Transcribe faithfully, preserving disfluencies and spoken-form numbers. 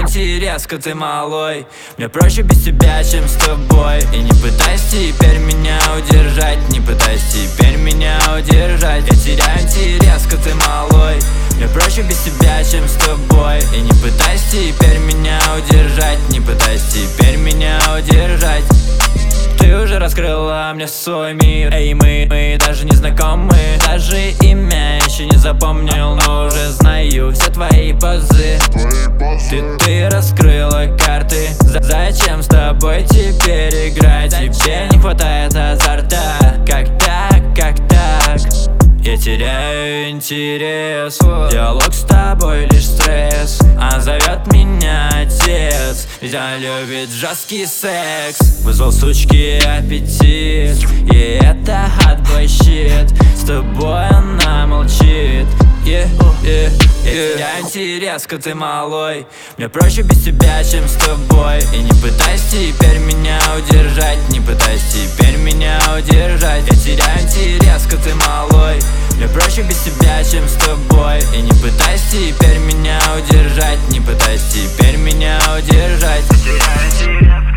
интерес, когда ты малой. Мне проще без тебя, чем с тобой. И не пытайся теперь меня удержать, не пытайся теперь меня удержать. Я теряю интерес, когда ты малой. Мне проще без тебя, чем с тобой. И не пытайся теперь меня удержать, не пытайся теперь меня удержать. Ты уже раскрыла мне свой мир. Эй, мы, мы даже не знакомы. Даже имя еще не запомнил, но уже знаю все твои позы. Ты, ты раскрыла карты. Зачем с тобой теперь играть? Тебе не хватает азарта. Как так, как так? Я теряю интерес. Диалог с тобой лишь стресс. А зовет меня отец, ведь он любит жесткий секс. Вызвал сучки аппетит, и это отбой щит. С тобой она молчит. Yeah, yeah, yeah. Я теряю интерес, когда ты малой. Мне проще без тебя, чем с тобой. И не пытайся теперь меня удержать, не пытайся теперь меня удержать. Я теряю интерес, когда ты малой. Мне проще без тебя, чем с тобой. И не пытайся теперь меня удержать, не пытайся теперь меня удержать. Я теряю интерес.